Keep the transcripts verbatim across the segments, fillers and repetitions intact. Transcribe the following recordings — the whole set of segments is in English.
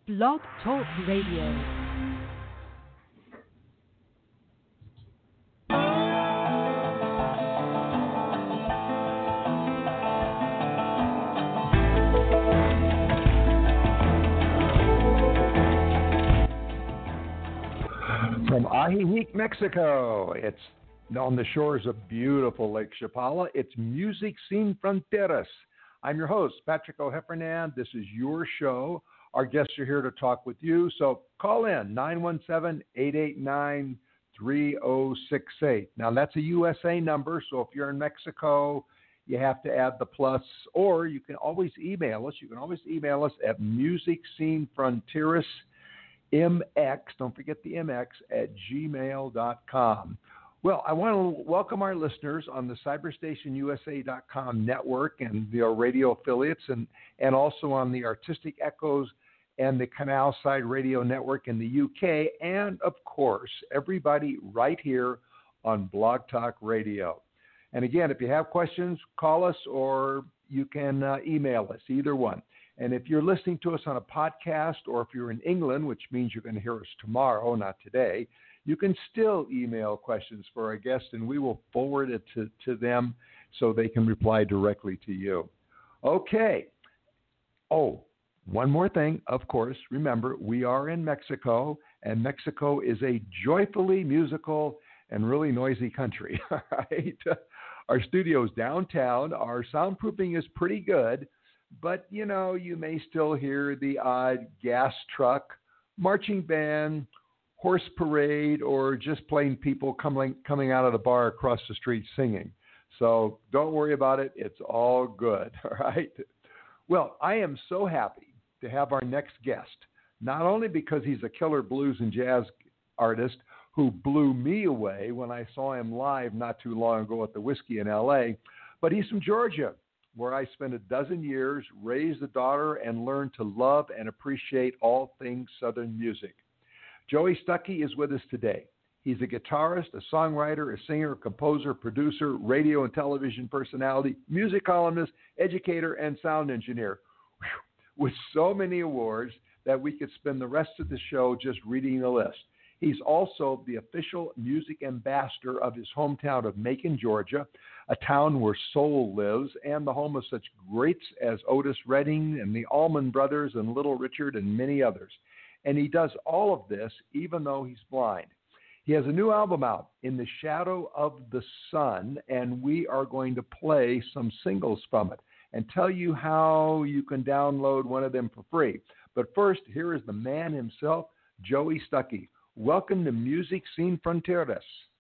Blog Talk Radio. From Ajijic, Mexico, it's on the shores of beautiful Lake Chapala. It's Music Sin Fronteras. I'm your host, Patrick O'Heffernan. This is your show. Our guests are here to talk with you. So call in nine one seven, eight eight nine, three zero six eight. Now, that's a U S A number, so if you're in Mexico, you have to add the plus, or you can always email us. You can always email us at Music Sin Fronteras M X, don't forget the M X, at gmail dot com. Well, I want to welcome our listeners on the cyberstation U S A dot com network and the radio affiliates, and, and also on the Artistic Echoes and the Canal Side Radio Network in the U K, and, of course, everybody right here on Blog Talk Radio. And again, if you have questions, call us or you can uh, email us, either one. And if you're listening to us on a podcast, or if you're in England, which means you're going to hear us tomorrow, not today, you can still email questions for our guests, and we will forward it to, to them so they can reply directly to you. Okay. Oh, one more thing, of course. Remember, we are in Mexico, and Mexico is a joyfully musical and really noisy country. All right? Our studio's downtown. Our soundproofing is pretty good. But, you know, you may still hear the odd gas truck, marching band, horse parade, or just plain people coming coming out of the bar across the street singing. So don't worry about it. It's all good, all right? Well, I am so happy to have our next guest, not only because he's a killer blues and jazz artist who blew me away when I saw him live not too long ago at the Whiskey in L A, but he's from Georgia, where I spent a dozen years, raised a daughter, and learned to love and appreciate all things Southern music. Joey Stuckey is with us today. He's a guitarist, a songwriter, a singer, composer, producer, radio and television personality, music columnist, educator, and sound engineer. Whew. With so many awards that we could spend the rest of the show just reading the list. He's also the official music ambassador of his hometown of Macon, Georgia, a town where soul lives, and the home of such greats as Otis Redding and the Allman Brothers and Little Richard and many others. And he does all of this even though he's blind. He has a new album out, In the Shadow of the Sun, and we are going to play some singles from it and tell you how you can download one of them for free. But first, here is the man himself, Joey Stuckey. Welcome to Music Sin Fronteras.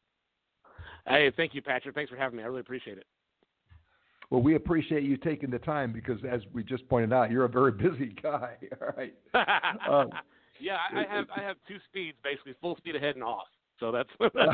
Hey, thank you, Patrick. Thanks for having me. I really appreciate it. Well, we appreciate you taking the time because, as we just pointed out, you're a very busy guy. All right. Um, yeah, I, I have I have two speeds, basically full speed ahead and off. So that's.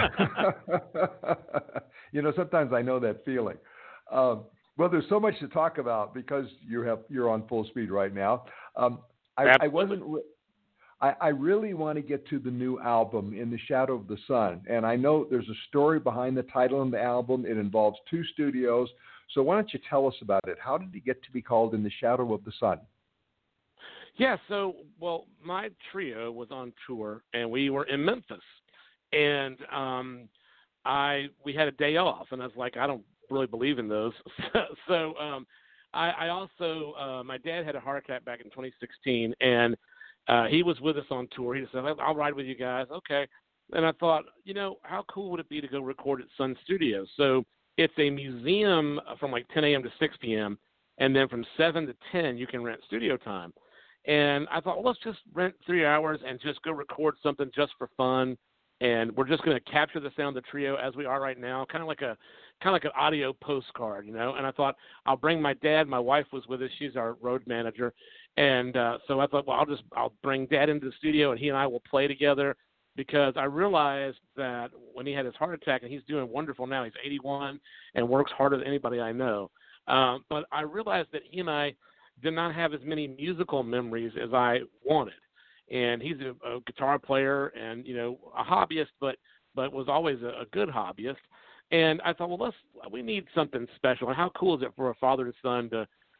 You know, sometimes I know that feeling. Um, well, there's so much to talk about because you have you're on full speed right now. Um, I, I wasn't. Re- I, I really want to get to the new album, In the Shadow of the Sun. And I know there's a story behind the title of the album. It involves two studios. So why don't you tell us about it? How did it get to be called In the Shadow of the Sun? Yeah, so, well, my trio was on tour, and we were in Memphis. And um, I we had a day off, and I was like, I don't really believe in those. so um, I, I also, uh, my dad had a heart attack back in twenty sixteen, and Uh, he was with us on tour. He just said, I'll ride with you guys. Okay. And I thought, you know, how cool would it be to go record at Sun Studios? So it's a museum from like ten a.m. to six p.m. And then from seven to ten, you can rent studio time. And I thought, well, let's just rent three hours and just go record something just for fun. And we're just going to capture the sound of the trio as we are right now, kind of like a kind of like an audio postcard, you know. And I thought, I'll bring my dad. My wife was with us. She's our road manager. And uh, so I thought, well, I'll just I'll bring Dad into the studio, and he and I will play together, because I realized that when he had his heart attack, and he's doing wonderful now, he's eighty-one and works harder than anybody I know. Um, but I realized that he and I did not have as many musical memories as I wanted. And he's a, a guitar player and, you know, a hobbyist, but but was always a, a good hobbyist. And I thought, well, let's we need something special. And how cool is it for a father and son to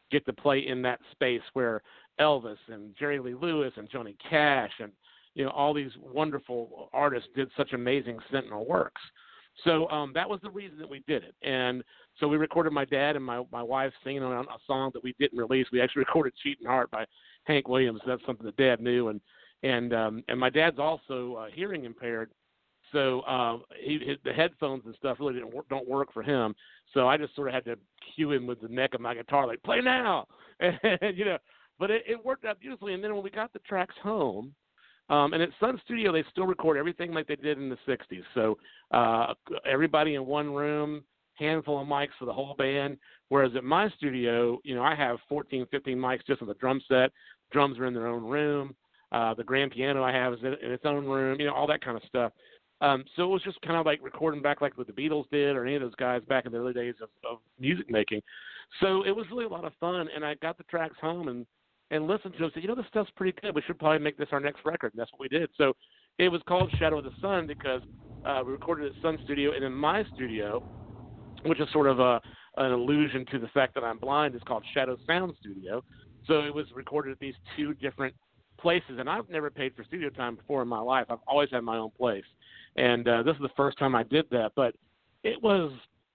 get to play in that space where Elvis and Jerry Lee Lewis and Johnny Cash and, you know, all these wonderful artists did such amazing Sentinel works. So um, that was the reason that we did it. And so we recorded my dad and my, my wife singing on a song that we didn't release. We actually recorded Cheating Heart by Hank Williams. That's something that Dad knew. And and um, and my dad's also uh, hearing impaired. So uh, he, his, the headphones and stuff really didn't work, don't work for him. So I just sort of had to cue him with the neck of my guitar, like, play now. And, you know, but it, it worked out beautifully. And then when we got the tracks home, um, and at Sun Studio, they still record everything like they did in the sixties. So uh, everybody in one room, handful of mics for the whole band. Whereas at my studio, you know, I have fourteen, fifteen mics just on the drum set. Drums are in their own room. Uh, the grand piano I have is in, in its own room, you know, all that kind of stuff. Um, so it was just kind of like recording back like what the Beatles did or any of those guys back in the early days of, of music making. So it was really a lot of fun, and I got the tracks home and, and listened to them and said, you know, this stuff's pretty good. We should probably make this our next record, and that's what we did. So it was called Shadow of the Sun because uh, we recorded at Sun Studio, and in my studio, which is sort of a, an allusion to the fact that I'm blind, is called Shadow Sound Studio. So it was recorded at these two different places, and I've never paid for studio time before in my life. I've always had my own place. And uh, this is the first time I did that, but it was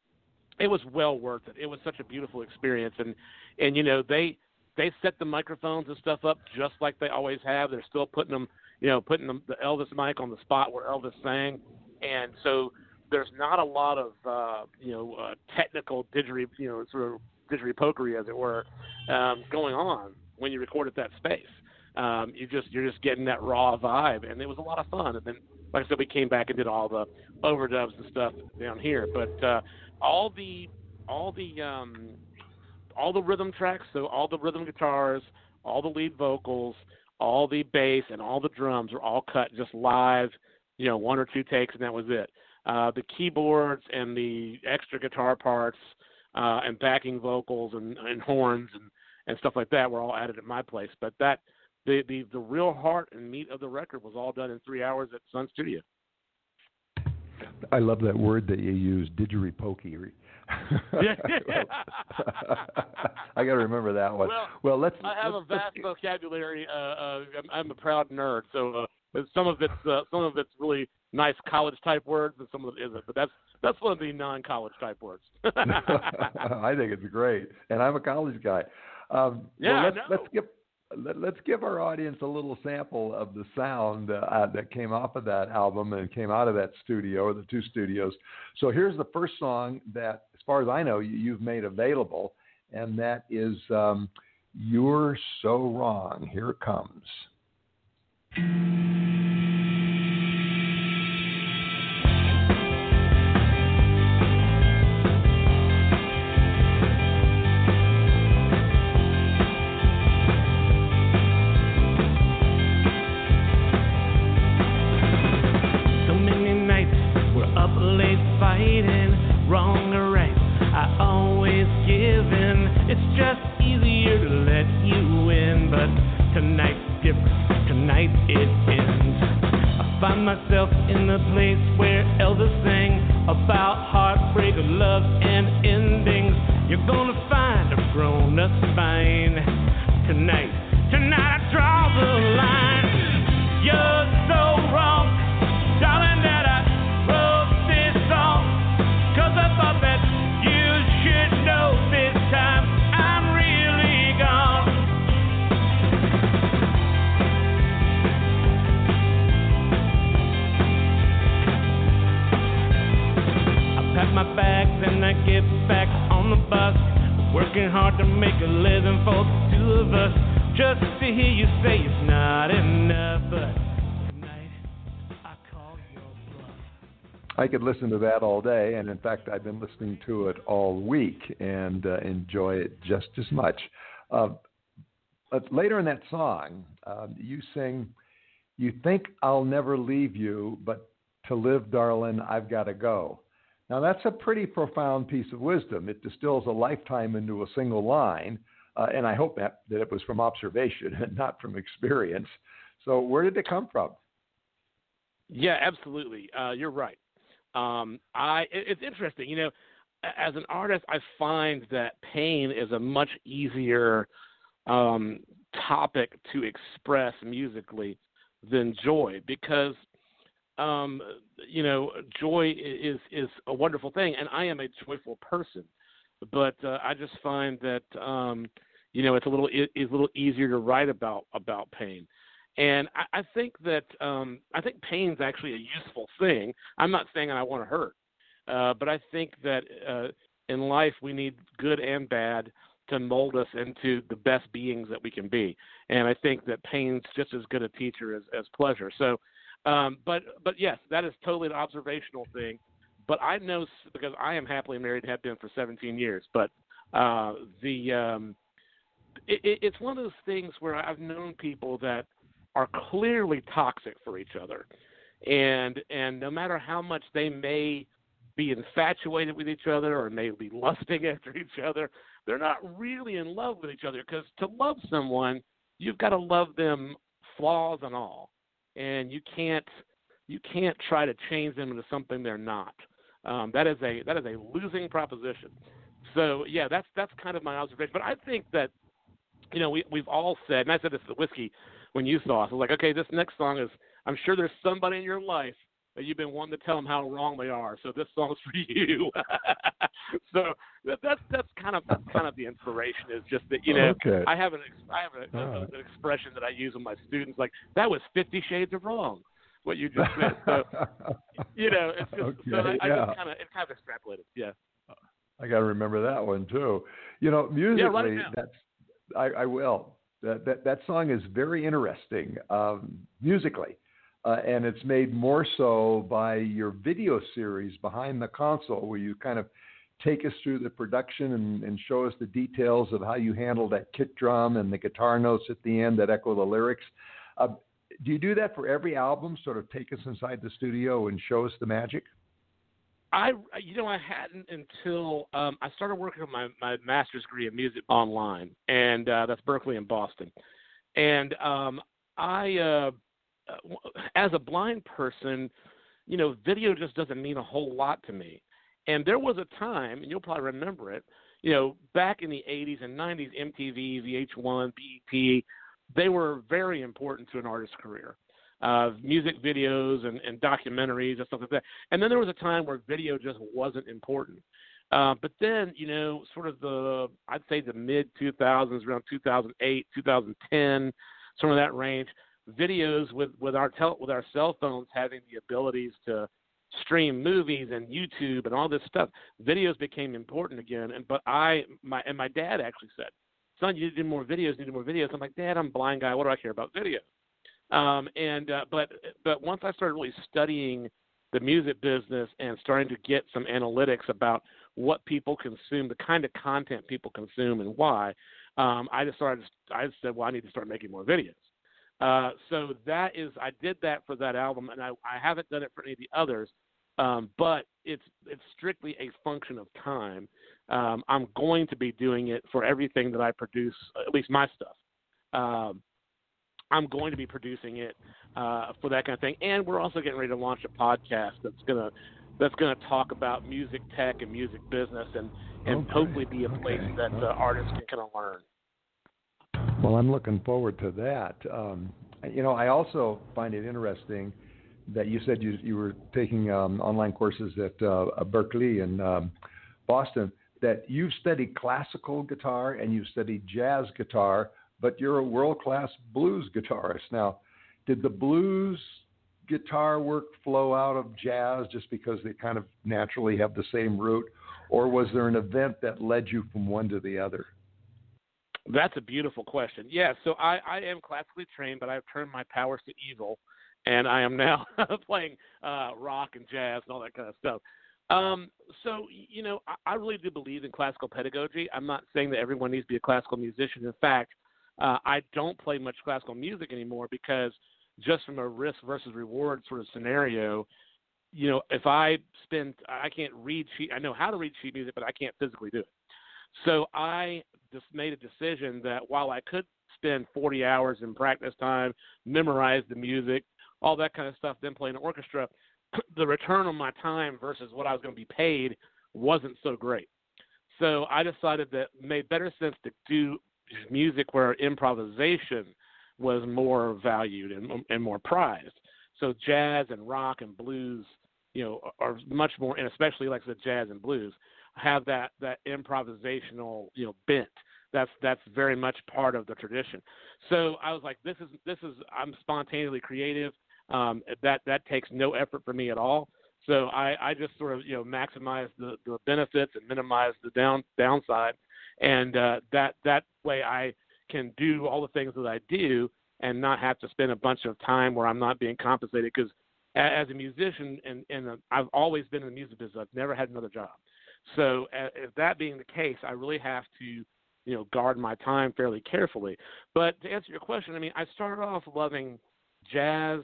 it was well worth it. It was such a beautiful experience, and and you know they they set the microphones and stuff up just like they always have. They're still putting them, you know, putting them, the Elvis mic on the spot where Elvis sang, and so there's not a lot of uh, you know uh, technical didgeridoo, you know, sort of didgeridoo pokery, as it were, um, going on when you record at that space. Um, you just you're just getting that raw vibe, and it was a lot of fun. And then, like I said, we came back and did all the overdubs and stuff down here. But uh, all the all the um, all the rhythm tracks, so all the rhythm guitars, all the lead vocals, all the bass, and all the drums were all cut just live. You know, one or two takes, and that was it. Uh, the keyboards and the extra guitar parts uh, and backing vocals and, and horns and, and stuff like that were all added at my place. But that The, the the real heart and meat of the record was all done in three hours at Sun Studio. I love that word that you use, didgeridoo. I got to remember that one. Well, well let's. I have let's, a vast let's... vocabulary. Uh, uh, I'm, I'm a proud nerd, so uh, some of it's uh, some of it's really nice college type words, and some of it isn't. But that's that's one of the non-college type words. I think it's great, and I'm a college guy. Um, yeah, well, let's, I know. let's give. Let's give our audience a little sample of the sound uh, that came off of that album and came out of that studio, or the two studios. So here's the first song that, as far as I know, you've made available, and that is um, You're So Wrong. Here it comes. Wrong or right, I always give in. It's just easier to let you win. But tonight's different, tonight it ends. I find myself in the place where Elvis sang about heartbreak, love, and endings. You're gonna find a grown-up fine tonight. Tonight I draw the line. You're so wrong, darling, that I wrote this song. Cause I thought that you should know this time I'm really gone. I pack my bags and I get back on the bus, working hard to make a living for the two of us. Just to hear you say it's not enough, but I could listen to that all day, and in fact, I've been listening to it all week and uh, enjoy it just as much. Uh, but later in that song, uh, you sing, "You think I'll never leave you, but to live, darling, I've got to go." Now, that's a pretty profound piece of wisdom. It distills a lifetime into a single line, uh, and I hope that, that it was from observation and not from experience. So where did it come from? Yeah, absolutely. Uh, you're right. Um, I it, it's interesting, you know. as an artist, I find that pain is a much easier um, topic to express musically than joy, because um, you know, joy is is a wonderful thing, and I am a joyful person. But uh, I just find that um, you know, it's a little it's a little easier to write about about pain. And I, I think that um, I think pain's actually a useful thing. I'm not saying I want to hurt, uh, but I think that uh, in life we need good and bad to mold us into the best beings that we can be. And I think that pain's just as good a teacher as, as pleasure. So, um, but but yes, that is totally an observational thing. But I know, because I am happily married and have been for seventeen years. But uh, the um, it, it's one of those things where I've known people that are clearly toxic for each other, and and no matter how much they may be infatuated with each other or may be lusting after each other, they're not really in love with each other. Because to love someone, you've got to love them, flaws and all, and you can't you can't try to change them into something they're not. Um, that is a that is a losing proposition. So yeah, that's that's kind of my observation. But I think that, you know, we we've all said, and I said this to Whiskey when you saw us, I was like, okay, this next song is, I'm sure there's somebody in your life that you've been wanting to tell them how wrong they are. So this song's for you. So that, that's that's kind of that's kind of the inspiration, is just that, you know, okay. I have an I have a, a, right. an expression that I use with my students, like, that was Fifty Shades of Wrong, what you just said. So you know, it's just okay, so I, I yeah. just kind of it kind of extrapolated. Yeah. I got to remember that one too. You know, musically, Yeah, write it down. that's I, I will. That, that that song is very interesting um, musically, uh, and it's made more so by your video series Behind the Console, where you kind of take us through the production and, and show us the details of how you handle that kick drum and the guitar notes at the end that echo the lyrics. Uh, do you do that for every album? Sort of take us inside the studio and show us the magic? I, you know, I hadn't until um, I started working on my, my master's degree in music online, and uh, that's Berkeley in Boston. And um, I, uh, as a blind person, you know, video just doesn't mean a whole lot to me. And there was a time, and you'll probably remember it, you know, back in the eighties and nineties, M T V, V H one, B E T, they were very important to an artist's career. Uh, music videos and, and documentaries and stuff like that. And then there was a time where video just wasn't important. Uh, but then, you know, sort of the, I'd say the mid two thousands, around two thousand eight, two thousand ten, some of that range, videos with, with our tel- with our cell phones having the abilities to stream movies and YouTube and all this stuff, videos became important again. And but I, my and my dad actually said, son, you need to do more videos, you need to do more videos. I'm like, Dad, I'm a blind guy. What do I care about video? Um, and uh, but but once I started really studying the music business and starting to get some analytics about what people consume, the kind of content people consume, and why, um, I just started. I just said, well, I need to start making more videos. Uh, so that is, I did that for that album, and I, I haven't done it for any of the others. Um, but it's it's strictly a function of time. Um, I'm going to be doing it for everything that I produce, at least my stuff. Um, I'm going to be producing it uh, for that kind of thing, and we're also getting ready to launch a podcast that's gonna that's gonna talk about music tech and music business, and and okay. hopefully be a place okay. that uh, artists can kind of learn. Well, I'm looking forward to that. Um, you know, I also find it interesting that you said you you were taking um, online courses at uh, Berkeley and um, Boston. That you've studied classical guitar and you've studied jazz guitar, but you're a world-class blues guitarist. Now, did the blues guitar work flow out of jazz just because they kind of naturally have the same root, or was there an event that led you from one to the other? That's a beautiful question. Yeah, so I, I am classically trained, but I've turned my powers to evil, and I am now playing uh, rock and jazz and all that kind of stuff. Um, so, you know, I, I really do believe in classical pedagogy. I'm not saying that everyone needs to be a classical musician. In fact, Uh, I don't play much classical music anymore because just from a risk versus reward sort of scenario, you know, if I spend, I can't read sheet, I know how to read sheet music, but I can't physically do it. So I just made a decision that while I could spend forty hours in practice time, memorize the music, all that kind of stuff, then play in an orchestra, the return on my time versus what I was going to be paid wasn't so great. So I decided that it made better sense to do music where improvisation was more valued and, and more prized. So jazz and rock and blues, you know, are much more, and especially like the jazz and blues, have that, that improvisational, you know, bent. That's that's very much part of the tradition. So I was like, this is this is I'm spontaneously creative. Um, that that takes no effort for me at all. So I, I just sort of you know maximize the, the benefits and minimize the down downside, and uh, that that way I can do all the things that I do and not have to spend a bunch of time where I'm not being compensated. Because as a musician, and, and I've always been in the music business, I've never had another job. So uh, if that being the case, I really have to, you know, guard my time fairly carefully. But to answer your question, I mean, I started off loving jazz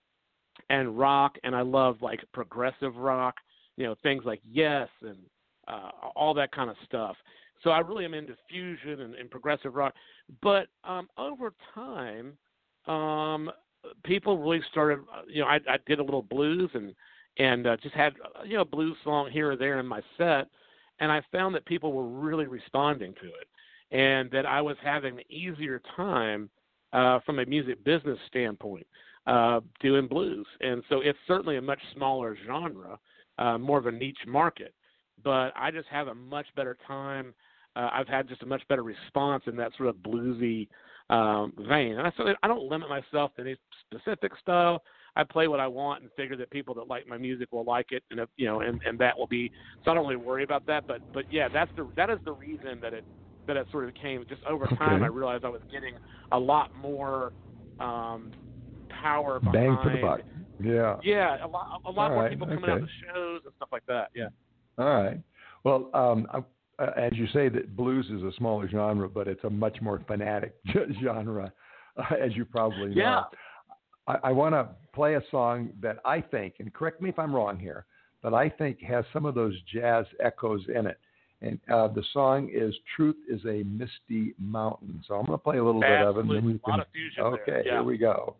and rock, and I love like progressive rock, you know, things like Yes and uh, all that kind of stuff. So I really am into fusion and, and progressive rock. But um, over time, um, people really started, you know, I, I did a little blues and and uh, just had, you know, a blues song here or there in my set, and I found that people were really responding to it, and that I was having an easier time uh, from a music business standpoint uh, doing blues. And so it's certainly a much smaller genre, uh, more of a niche market, but I just have a much better time. Uh, I've had just a much better response in that sort of bluesy um, vein. And I, so I don't limit myself to any specific style. I play what I want and figure that people that like my music will like it, and if, you know, and, and that will be. So I don't really worry about that. But but yeah, that's the that is the reason that it that it sort of came. Just over time, Okay. I realized I was getting a lot more um, power behind. Bang for the buck. Yeah. Yeah, a lot a lot All more right, people coming okay. out to shows and stuff like that. Yeah. All right. Well, um, uh, as you say, that blues is a smaller genre, but it's a much more fanatic genre, uh, as you probably know. Yeah. I, I want to play a song that I think, and correct me if I'm wrong here, but I think has some of those jazz echoes in it. And uh, the song is "Truth Is a Misty Mountain." So I'm going to play a little Absolutely. bit of it. And then we A can, lot of fusion okay, there. Yeah. Here we go.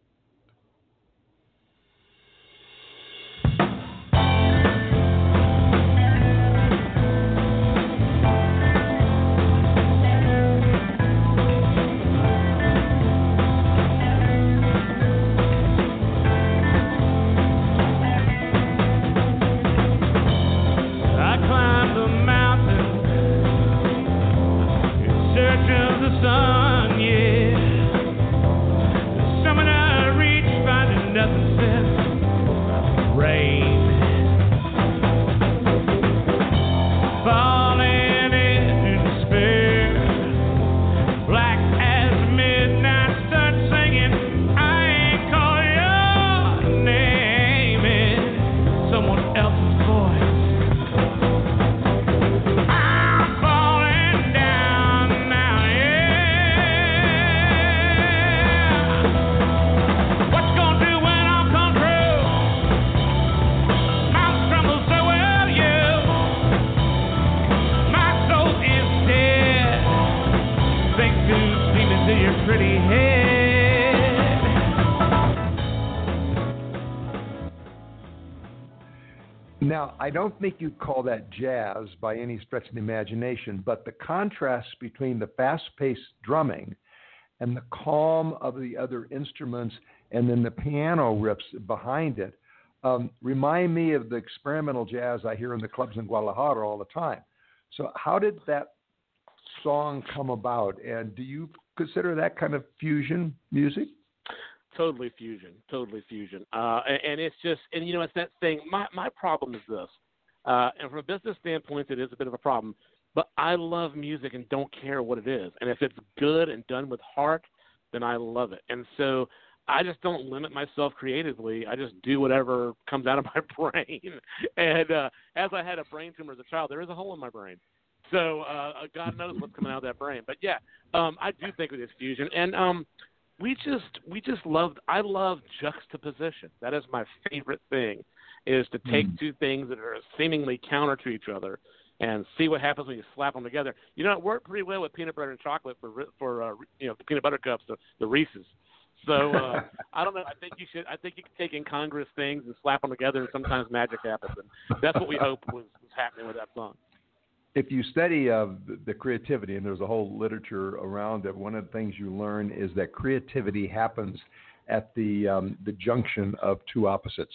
I climbed the mountain in search of the sun, yeah. The summit I reached, finding nothing except rain. Falling into despair, black as midnight, start singing. I ain't call your name in someone else's voice. I'm falling down now, yeah. What you gonna do when I come through? Mountains tremble, so will you. My soul is dead. Think to see me to your pretty head. Now, I don't think you'd call that jazz by any stretch of the imagination, but the contrast between the fast-paced drumming and the calm of the other instruments and then the piano riffs behind it um, remind me of the experimental jazz I hear in the clubs in Guadalajara all the time. So how did that song come about, and do you consider that kind of fusion music? Totally fusion, totally fusion. Uh, and, and it's just, and you know, it's that thing. My my problem is this, uh, and from a business standpoint, it is a bit of a problem. But I love music and don't care what it is. And if it's good and done with heart, then I love it. And so I just don't limit myself creatively. I just do whatever comes out of my brain. And uh, as I had a brain tumor as a child, there is a hole in my brain. So uh, God knows what's coming out of that brain. But yeah, um, I do think it is fusion. And um, we just we just love. I love juxtaposition. That is my favorite thing, is to take Mm. two things that are seemingly counter to each other and see what happens when you slap them together. You know, it worked pretty well with peanut butter and chocolate for for uh, you know the peanut butter cups, the, the Reese's. So uh, I don't know. I think you should. I think you can take incongruous things and slap them together, and sometimes magic happens. And that's what we hope was, was happening with that song. if you study uh, the, the creativity, and there's a whole literature around it, one of the things you learn is that creativity happens at the um, the junction of two opposites.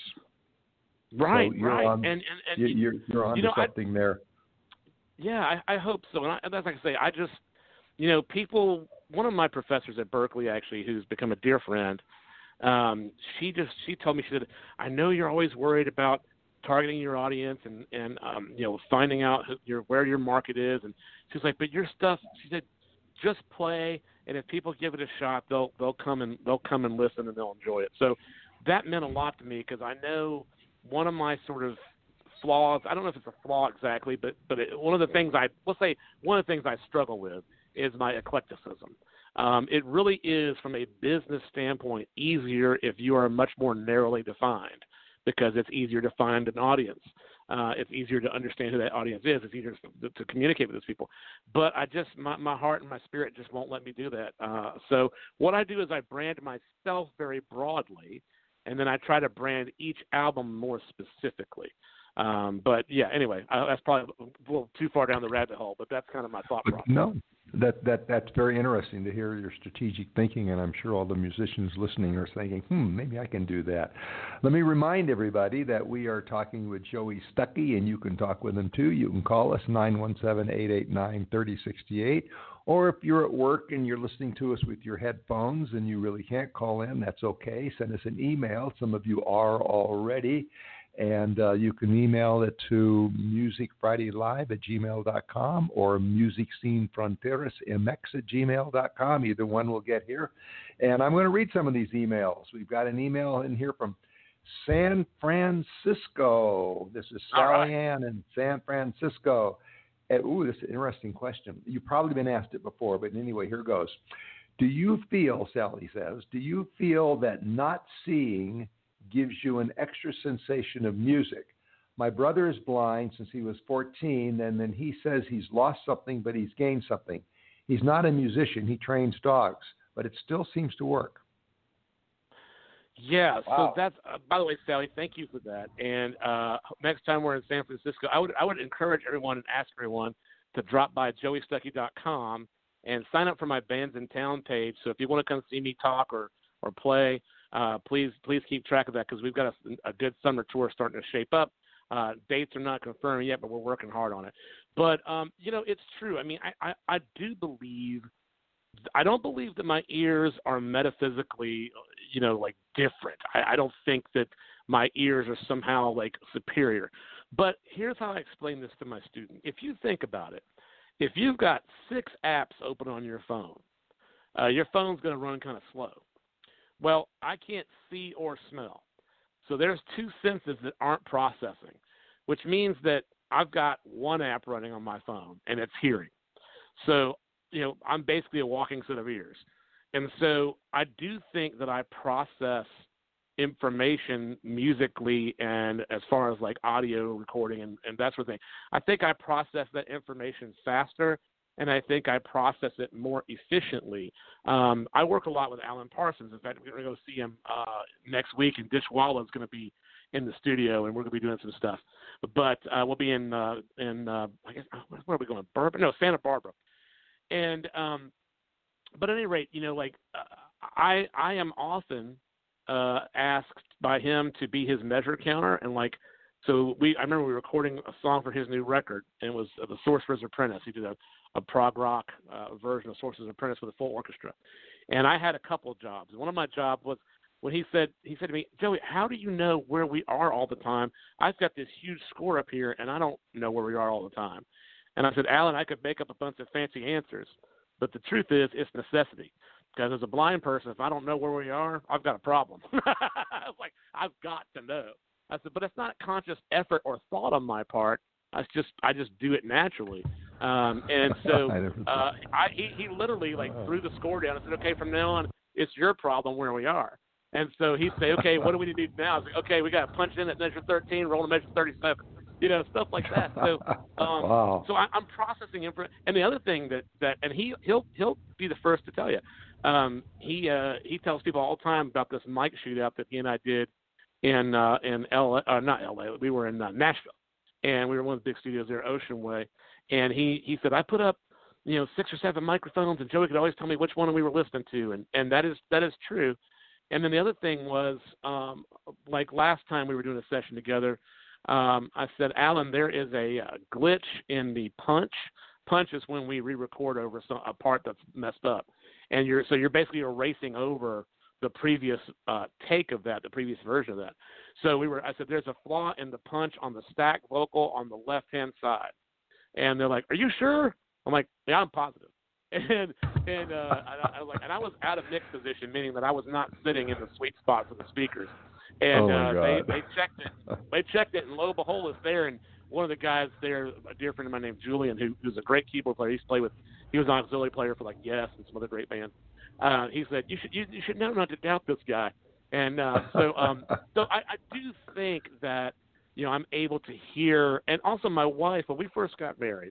Right, so you're right. On, and, and, and you're, you're, you're onto you know, something I, there. Yeah, I, I hope so. And I, that's like I say, I just, you know, people, one of my professors at Berkeley, actually, who's become a dear friend, um, she just, she told me, she said, I know you're always worried about targeting your audience and, and um, you know, finding out who, your, where your market is. And she's like, but your stuff, she said, just play. And if people give it a shot, they'll, they'll come and they'll come and listen and they'll enjoy it. So that meant a lot to me because I know one of my sort of flaws, I don't know if it's a flaw exactly, but, but it, one of the things I, let's say one of the things I struggle with is my eclecticism. Um, it really is, from a business standpoint, easier if you are much more narrowly defined, because it's easier to find an audience. Uh, it's easier to understand who that audience is. It's easier to, to communicate with those people. But I just, my, my heart and my spirit just won't let me do that. Uh, so what I do is I brand myself very broadly, and then I try to brand each album more specifically. Um, but yeah, anyway, I, that's probably a little too far down the rabbit hole, but that's kind of my thought process. No, that, that, that's very interesting to hear your strategic thinking, and I'm sure all the musicians listening are thinking, hmm, maybe I can do that. Let me remind everybody that we are talking with Joey Stuckey, and you can talk with him too. You can call us nine one seven, eight eight nine, three oh six eight, or if you're at work and you're listening to us with your headphones and you really can't call in, that's okay. Send us an email. Some of you are already. And uh, you can email it to music friday live at gmail dot com or music scene fronteras m x at gmail dot com. Either one will get here. And I'm going to read some of these emails. We've got an email in here from San Francisco. This is Sally right. Ann in San Francisco. And, ooh, this is an interesting question. You've probably been asked it before, but anyway, here goes. Do you feel, Sally says, do you feel that not seeing gives you an extra sensation of music? My brother is blind since he was fourteen, and then he says he's lost something, but he's gained something. He's not a musician. He trains dogs, but it still seems to work. Yeah, Wow. so that's, uh, by the way, Sally, thank you for that. And uh, next time we're in San Francisco, I would I would encourage everyone and ask everyone to drop by joey stuckey dot com and sign up for my Bands in Town page. So if you want to come see me talk or, or play, Uh, please, please keep track of that, because we've got a, a good summer tour starting to shape up. Uh, dates are not confirmed yet, but we're working hard on it. But, um, you know, it's true. I mean, I, I, I do believe – I don't believe that my ears are metaphysically, you know, like different. I, I don't think that my ears are somehow, like, superior. But here's how I explain this to my student. If you think about it, if you've got six apps open on your phone, uh, your phone's going to run kind of slow. Well, I can't see or smell. So there's two senses that aren't processing, which means that I've got one app running on my phone, and it's hearing. So, you know, I'm basically a walking set of ears. And so I do think that I process information musically and as far as like audio recording and, and that sort of thing. I think I process that information faster, and I think I process it more efficiently. Um, I work a lot with Alan Parsons. In fact, we're going to go see him uh, next week, and Dishwalla is going to be in the studio, and we're going to be doing some stuff. But uh, we'll be in, uh, in uh, I guess, where are we going, Bourbon? No, Santa Barbara. And um, but at any rate, you know, like uh, I I am often uh, asked by him to be his measure counter, and like, so we I remember we were recording a song for his new record, and it was uh, the Sorcerer's Apprentice. He did a a prog rock uh, version of Sorcerer's Apprentice with a full orchestra. And I had a couple of jobs. One of my jobs was when he said, he said to me, Joey, how do you know where we are all the time? I've got this huge score up here, and I don't know where we are all the time. And I said, Alan, I could make up a bunch of fancy answers, but the truth is it's necessity. Because as a blind person, if I don't know where we are, I've got a problem. I was like, I've got to know. I said, but it's not conscious effort or thought on my part. I just, I just do it naturally. Um, and so uh, I, he, he literally like threw the score down and said, okay, from now on, it's your problem where we are. And so he'd say, okay, what do we need to do now? I was like, okay, we got to punch in at measure thirteen, roll to measure thirty-seven, you know, stuff like that. So, um, wow. so I, I'm processing info. And the other thing that, that, and he, he'll, he'll be the first to tell you, um, he, uh, he tells people all the time about this mic shootout that he and I did in, uh, in L A, uh, not L A, we were in uh, Nashville. And we were in one of the big studios there, Ocean Way. and he, he said, I put up, you know, six or seven microphones, and Joey could always tell me which one we were listening to, and, and that is that is true. And then the other thing was, um, like last time we were doing a session together, um, I said, Alan, there is a, a glitch in the punch. Punch is when we re-record over some, a part that's messed up, and you're so you're basically erasing over the previous uh, take of that, the previous version of that. So we were, I said, there's a flaw in the punch on the stack vocal on the left-hand side, and they're like, are you sure? I'm like, yeah, I'm positive. And and uh, I, I was like, and I was out of mix position, meaning that I was not sitting in the sweet spot for the speakers. And oh my uh, God. they they checked it. They checked it, and lo and behold, it's there. And one of the guys there, a dear friend of mine named Julian, who, who's a great keyboard player. He used to play with. He was an auxiliary player for like Yes and some other great bands. Uh, he said, you should you, you should know not to doubt this guy. And uh, so um, so I, I do think that you know I'm able to hear, and also my wife, when we first got married,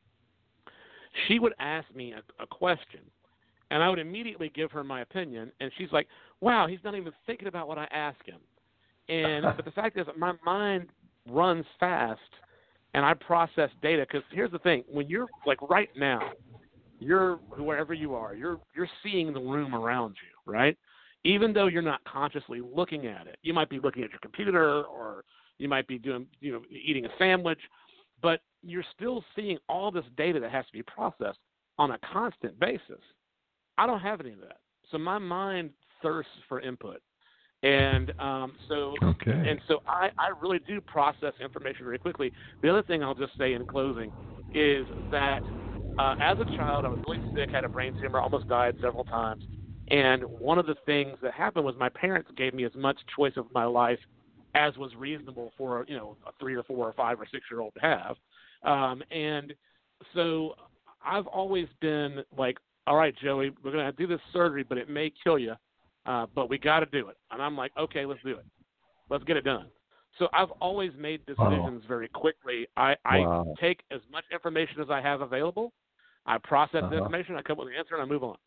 she would ask me a, a question, and I would immediately give her my opinion, and she's like, wow, he's not even thinking about what I ask him. And but the fact is that my mind runs fast, and I process data, because here's the thing. When you're, like right now, you're, wherever you are, you're you're seeing the room around you, right? Even though you're not consciously looking at it. You might be looking at your computer, or you might be doing, you know, eating a sandwich, but you're still seeing all this data that has to be processed on a constant basis. I don't have any of that. So my mind thirsts for input. And um, so okay. and so I, I really do process information very quickly. The other thing I'll just say in closing is that uh, as a child, I was really sick, had a brain tumor, almost died several times. And one of the things that happened was my parents gave me as much choice of my life as was reasonable for, you know, a three or four or five or six-year-old to have. Um, and so I've always been like, all right, Joey, we're going to do this surgery, but it may kill you, uh, but we got to do it. And I'm like, okay, let's do it. Let's get it done. So I've always made decisions wow. very quickly. I, I wow. take as much information as I have available. I process uh-huh. the information, I come up with an answer, and I move on.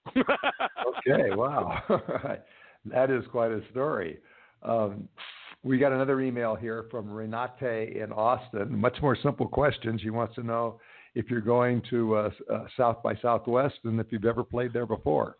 Okay, wow. That is quite a story. Um, we got another email here from Renate in Austin. Much more simple question. She wants to know if you're going to uh, uh, South by Southwest and if you've ever played there before.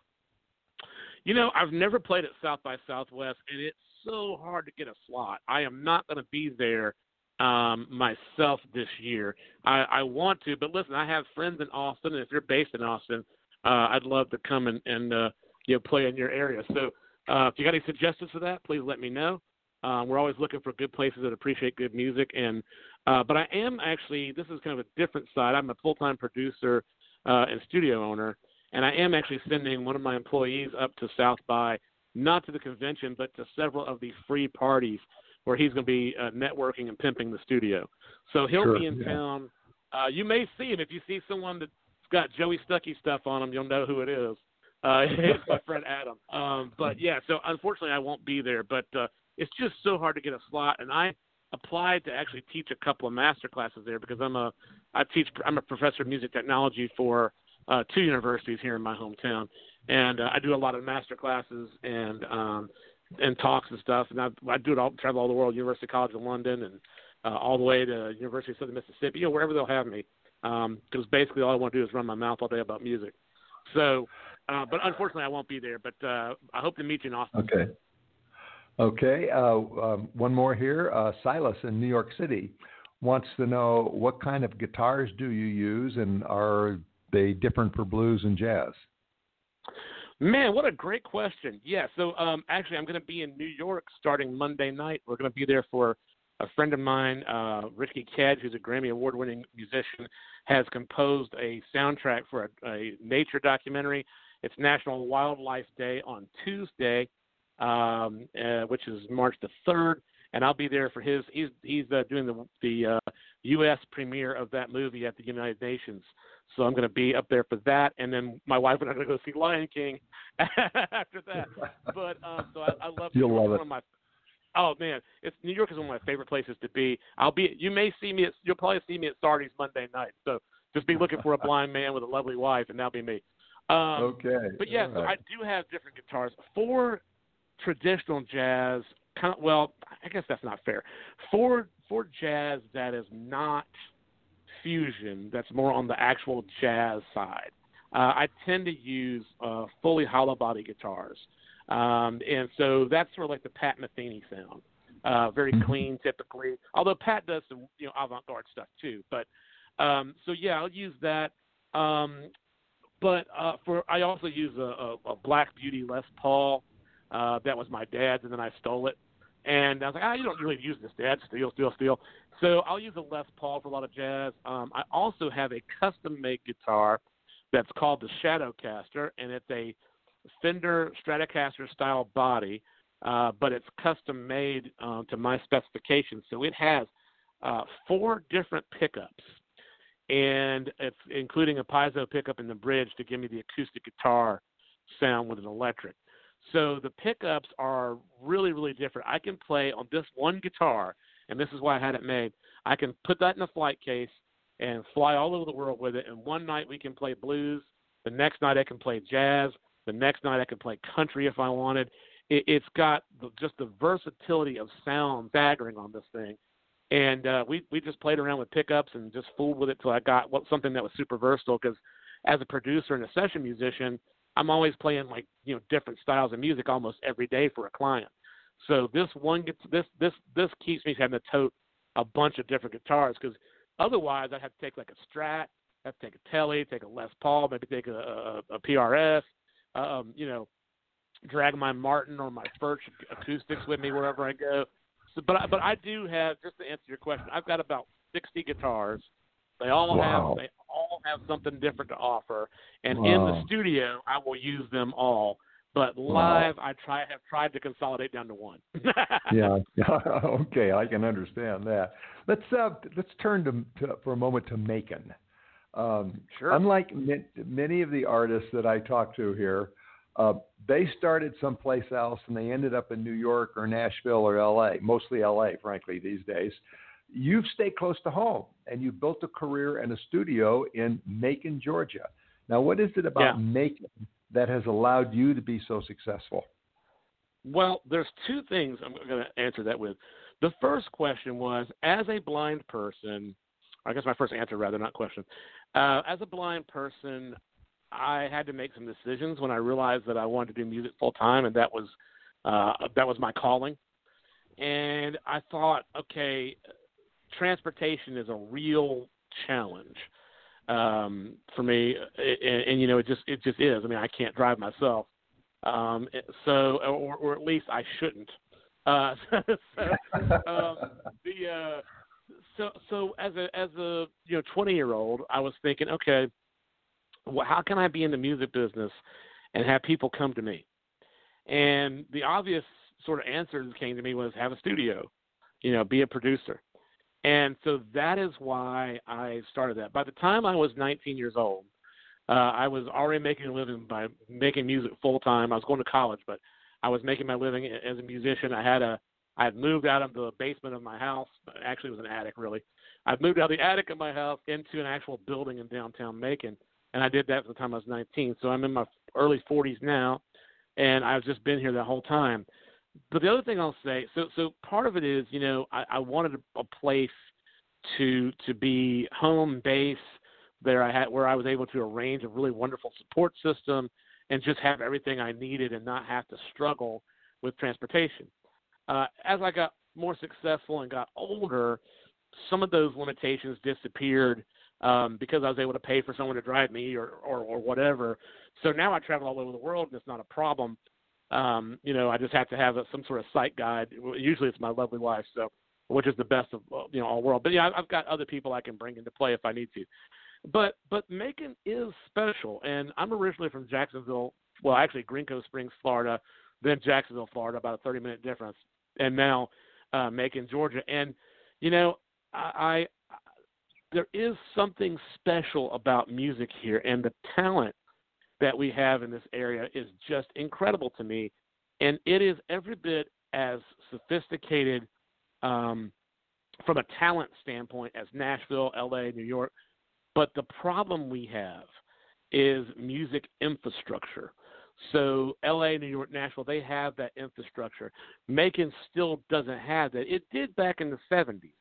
You know, I've never played at South by Southwest, and it's so hard to get a slot. I am not going to be there um, myself this year. I, I want to, but listen, I have friends in Austin, and if you're based in Austin, uh, I'd love to come and, and uh, you know, play in your area. So uh, if you got any suggestions for that, please let me know. Um, we're always looking for good places that appreciate good music. And uh, but I am actually, this is kind of a different side. I'm a full-time producer uh, and studio owner, and I am actually sending one of my employees up to South by, not to the convention, but to several of the free parties where he's going to be uh, networking and pimping the studio. So he'll sure, be in yeah. town. Uh, you may see him. If you see someone that's got Joey Stuckey stuff on him, you'll know who it is. Uh, it's my friend Adam. Um, but, yeah, so unfortunately I won't be there. But uh, it's just so hard to get a slot. And I applied to actually teach a couple of master classes there because I'm a I teach I'm a professor of music technology for uh, two universities here in my hometown. And uh, I do a lot of master classes and um, and talks and stuff. And I, I do it all, travel all the world, University College of London and uh, all the way to University of Southern Mississippi, you know, wherever they'll have me. Because um, basically all I want to do is run my mouth all day about music. So, uh, but unfortunately I won't be there. But uh, I hope to meet you in Austin. Okay. Okay. Uh, um, one more here. Uh, Silas in New York City wants to know what kind of guitars do you use, and are they different for blues and jazz? Man, what a great question. Yeah, so um, actually I'm going to be in New York starting Monday night. We're going to be there for a friend of mine, uh, Richie Kedge, who's a Grammy Award-winning musician, has composed a soundtrack for a, a nature documentary. It's National Wildlife Day on Tuesday, um, uh, which is March the third, and I'll be there for his. He's he's uh, doing the the uh, U S premiere of that movie at the United Nations. So I'm going to be up there for that, and then my wife and I are going to go see Lion King after that. But um, so I, I love. You'll love one it. Of my, oh man, it's New York is one of my favorite places to be. I'll be. You may see me. At, you'll probably see me at Sardi's Monday night. So just be looking for a blind man with a lovely wife, and that'll be me. Um, okay. But yeah, All so right. I do have different guitars for traditional jazz. Kind of, well, I guess that's not fair. For for jazz that is not fusion that's more on the actual jazz side. Uh, I tend to use uh, fully hollow body guitars. Um, and so that's sort of like the Pat Metheny sound. Uh, very Mm-hmm. clean typically, although Pat does some, you know, avant-garde stuff too. But um, so, yeah, I'll use that. Um, but uh, for I also use a, a, a Black Beauty Les Paul. Uh, that was my dad's, and then I stole it. And I was like, ah, you don't really use this, Dad. Steal, steal, steal. So I'll use a Les Paul for a lot of jazz. Um, I also have a custom-made guitar that's called the Shadowcaster, and it's a Fender Stratocaster-style body, uh, but it's custom-made uh, to my specifications. So it has uh, four different pickups, and it's including a piezo pickup in the bridge to give me the acoustic guitar sound with an electric. So the pickups are really, really different. I can play on this one guitar, and this is why I had it made. I can put that in a flight case and fly all over the world with it. And one night we can play blues. The next night I can play jazz. The next night I can play country if I wanted. It, it's got the, just the versatility of sound staggering on this thing. And uh, we, we just played around with pickups and just fooled with it till I got what, something that was super versatile, because as a producer and a session musician, I'm always playing like, you know, different styles of music almost every day for a client. So this one gets this this this keeps me having to tote a bunch of different guitars, because otherwise I'd have to take like a Strat, have to take a Tele, take a Les Paul, maybe take a, a, a P R S, um, you know, drag my Martin or my Furch acoustics with me wherever I go. So, but I, but I do have, just to answer your question, I've got about sixty guitars. They all Wow. have they all have something different to offer, and Wow. in the studio I will use them all. But live, wow. I try have tried to consolidate down to one. Yeah. Okay, I can understand that. Let's uh, let's turn to, to for a moment to Macon. Um, sure. Unlike m- many of the artists that I talk to here, uh, they started someplace else and they ended up in New York or Nashville or L A. Mostly L A, frankly, these days. You've stayed close to home, and you built a career and a studio in Macon, Georgia. Now, what is it about yeah. Macon that has allowed you to be so successful? Well, there's two things I'm going to answer that with. The first question was, as a blind person, I guess my first answer rather, not question. Uh, as a blind person, I had to make some decisions when I realized that I wanted to do music full time, and that was uh, that was my calling. And I thought, okay, transportation is a real challenge um, for me, and, and you know, it just it just is. I mean, I can't drive myself, um, so or, or at least I shouldn't. Uh, so um, the uh, so so as a as a you know twenty year old, I was thinking, okay, well, how can I be in the music business and have people come to me? And the obvious sort of answer that came to me was have a studio, you know, be a producer. And so that is why I started that. By the time I was nineteen years old, uh, I was already making a living by making music full time. I was going to college, but I was making my living as a musician. I had a, I had moved out of the basement of my house. Actually, it was an attic, really. I'd moved out of the attic of my house into an actual building in downtown Macon, and I did that from the time I was nineteen. So I'm in my early forties now, and I've just been here the whole time. But the other thing I'll say, so so part of it is, you know, I, I wanted a, a place to to be home base there. I had where I was able to arrange a really wonderful support system and just have everything I needed and not have to struggle with transportation. Uh, as I got more successful and got older, some of those limitations disappeared um, because I was able to pay for someone to drive me or, or, or whatever. So now I travel all over the world, and it's not a problem. Um, you know, I just have to have a, some sort of sight guide. Usually it's my lovely wife, so which is the best of you know all world. But yeah, I've got other people I can bring into play if I need to. But but Macon is special, and I'm originally from Jacksonville. Well, actually Green Cove Springs, Florida, then Jacksonville, Florida, about a thirty minute difference, and now uh, Macon, Georgia. And you know, I, I there is something special about music here, and the talent that we have in this area is just incredible to me. And it is every bit as sophisticated um, from a talent standpoint as Nashville, L A, New York. But the problem we have is music infrastructure. So L A, New York, Nashville, they have that infrastructure. Macon still doesn't have that. It did back in the seventies.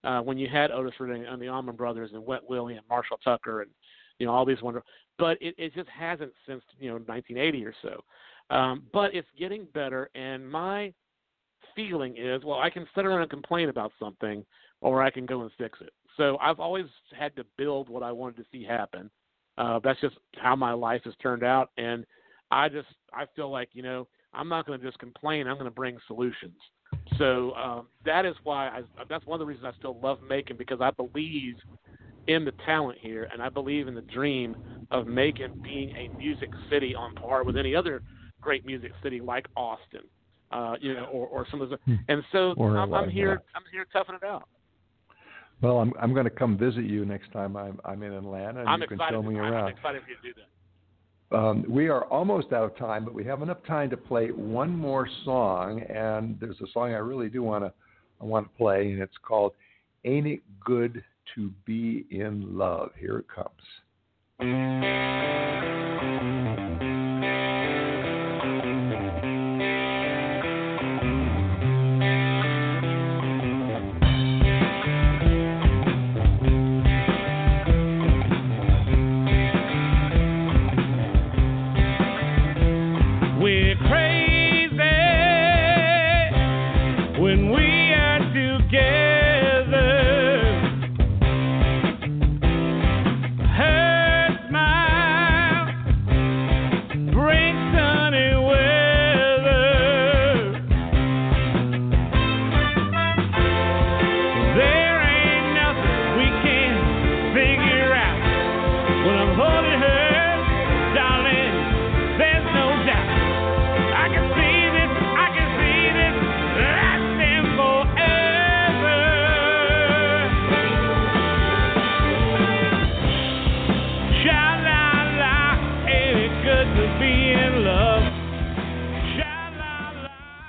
uh, when you had Otis Redding and the Allman Brothers and Wet Willie and Marshall Tucker and, you know, all these wonderful, but it, it just hasn't since, you know, nineteen eighty or so. Um, but it's getting better, and my feeling is, well, I can sit around and complain about something, or I can go and fix it. So I've always had to build what I wanted to see happen. Uh, that's just how my life has turned out, and I just I feel like, you know, I'm not going to just complain. I'm going to bring solutions. So um, that is why I, that's one of the reasons I still love Macon, because I believe in the talent here, and I believe in the dream of Macon being a music city on par with any other great music city like Austin, uh, you know, or, or some of the. And so I'm, I'm here. I'm here toughing it out. Well, I'm I'm going to come visit you next time I'm I'm in Atlanta, and I'm you can excited, show me I'm around. I'm excited for you to do that. Um, we are almost out of time, but we have enough time to play one more song, and there's a song I really do want to I want to play, and it's called "Ain't It Good to Be in Love." Here it comes. We're crazy when we are together. Her smile brings sunny weather. There ain't nothing we can't figure out when I'm holding her, darling. There's no doubt. I can see this, I can see this lasting forever. Sha-la-la, ain't it good to be in love? Sha-la-la.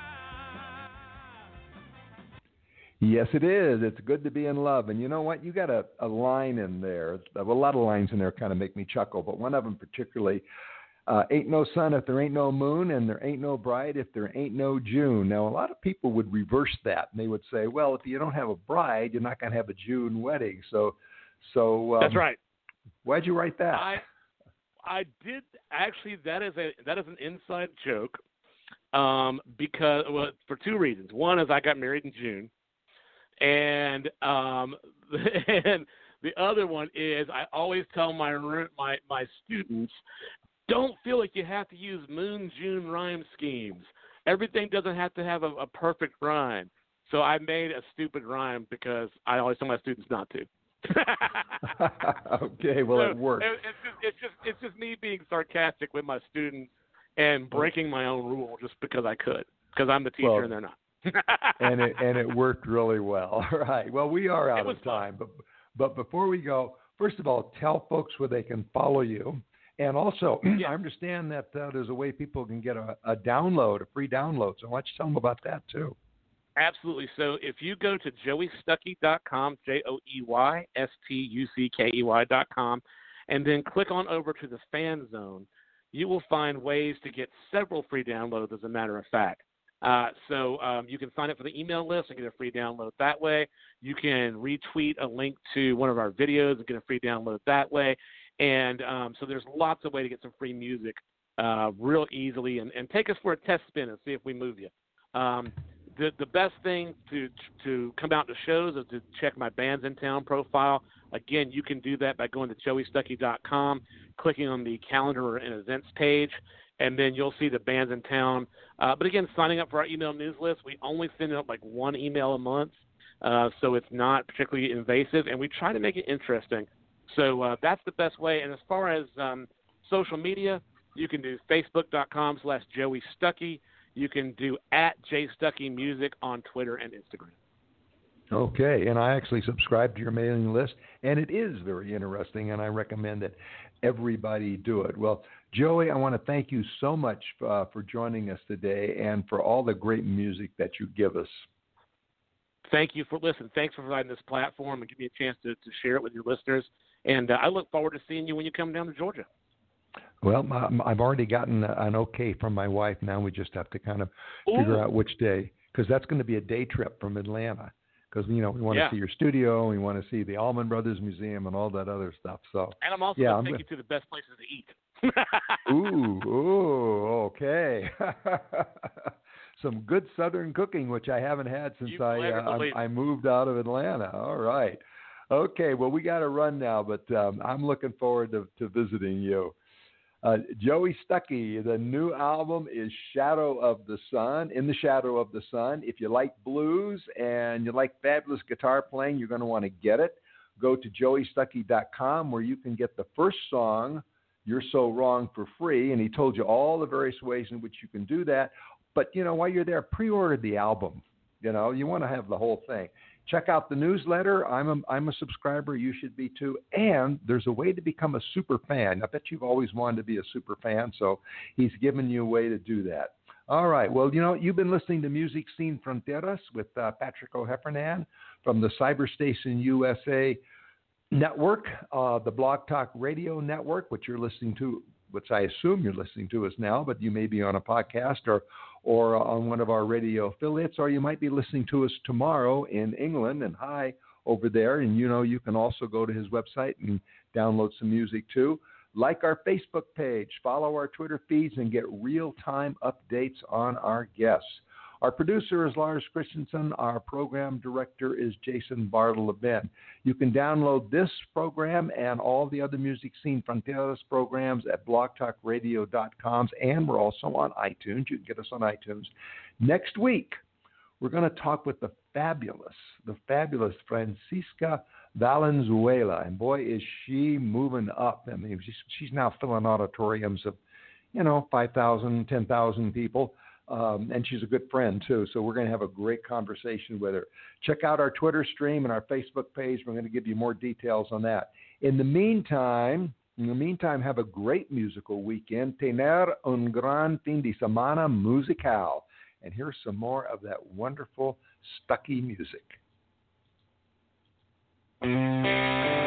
Yes, it is. It's good to be in love. And you know what? You got a, a line in there. A lot of lines in there kind of make me chuckle, but one of them particularly, uh, ain't no sun if there ain't no moon, and there ain't no bride if there ain't no June. Now, a lot of people would reverse that, and they would say, well, if you don't have a bride, you're not going to have a June wedding. So, so um, That's right. Why'd you write that? I I did actually. That is a that is an inside joke, um, because well, for two reasons. One is I got married in June, and um, and the other one is I always tell my ru- my my students, don't feel like you have to use moon June rhyme schemes. Everything doesn't have to have a, a perfect rhyme. So I made a stupid rhyme because I always tell my students not to. Okay, well, So it worked. It, it's just it's just it's just me being sarcastic with my students and breaking my own rule just because I could, because I'm the teacher Well, and they're not. and it and it worked really well. All right. Well, we are out It was of time, but but before we go, first of all, tell folks where they can follow you, and also Yeah. I understand that uh, there's a way people can get a, a download, a free download. So why don't you tell them about that too? Absolutely. So if you go to joey stuckey dot com, J O E Y S T U C K E Y dot com, and then click on over to the Fan Zone, you will find ways to get several free downloads, as a matter of fact. Uh, so um, you can sign up for the email list and get a free download that way. You can retweet a link to one of our videos and get a free download that way. And um, so there's lots of ways to get some free music uh, real easily, and, and take us for a test spin and see if we move you. Um, The the best thing to to come out to shows is to check my Bands in Town profile. Again, you can do that by going to joey stuckey dot com, clicking on the calendar and events page, and then you'll see the Bands in Town. Uh, but again, signing up for our email news list, we only send out like one email a month, uh, so it's not particularly invasive, and we try to make it interesting. So uh, that's the best way. And as far as um, social media, you can do facebook dot com slash Joey Stuckey. You can do at J Stuckey Music on Twitter and Instagram. Okay, and I actually subscribe to your mailing list, and it is very interesting, and I recommend that everybody do it. Well, Joey, I want to thank you so much uh, for joining us today and for all the great music that you give us. Thank you for listening. Thanks for providing this platform and giving me a chance to, to share it with your listeners. And uh, I look forward to seeing you when you come down to Georgia. Well, I've already gotten an okay from my wife. Now we just have to kind of Ooh. figure out which day, because that's going to be a day trip from Atlanta. because, you know, we want to Yeah. see your studio, we want to see the Allman Brothers Museum and all that other stuff. So, And I'm also yeah, going to I'm take you to the best places to eat. ooh, ooh, okay. Some good Southern cooking, which I haven't had since You I, better uh, believe I I moved out of Atlanta. All right. Okay, well, we got to run now, but um, I'm looking forward to, to visiting you. Uh, Joey Stuckey, the new album is Shadow of the Sun, In the Shadow of the Sun. If you like blues and you like fabulous guitar playing, you're going to want to get it. Go to joey stuckey dot com where you can get the first song, You're So Wrong, for free. And he told you all the various ways in which you can do that. But, you know, while you're there, pre-order the album. You know, you want to have the whole thing. Check out the newsletter. I'm a, I'm a subscriber. You should be too. And there's a way to become a super fan. I bet you've always wanted to be a super fan, so he's given you a way to do that. All right. Well, you know, you've been listening to Music Sin Fronteras with uh, Patrick O'Heffernan from the Cyberstation U S A Network, uh, the Blog Talk Radio Network, which you're listening to, which I assume you're listening to us now, but you may be on a podcast or or on one of our radio affiliates, or you might be listening to us tomorrow in England. And hi over there. And, you know, you can also go to his website and download some music too. Like our Facebook page, follow our Twitter feeds, and get real-time updates on our guests. Our producer is Lars Christensen. Our program director is Jason Bartleben. You can download this program and all the other Music Sin Fronteras programs at blog talk radio dot com, and we're also on iTunes. You can get us on iTunes. Next week, we're going to talk with the fabulous, the fabulous Francisca Valenzuela. And boy, is she moving up. I mean, she's, she's now filling auditoriums of, you know, five thousand, ten thousand people. Um, and she's a good friend, too. So we're going to have a great conversation with her. Check out our Twitter stream and our Facebook page. We're going to give you more details on that. In the meantime, in the meantime, have a great musical weekend. Tener un gran fin de semana musical. And here's some more of that wonderful Stuckey music.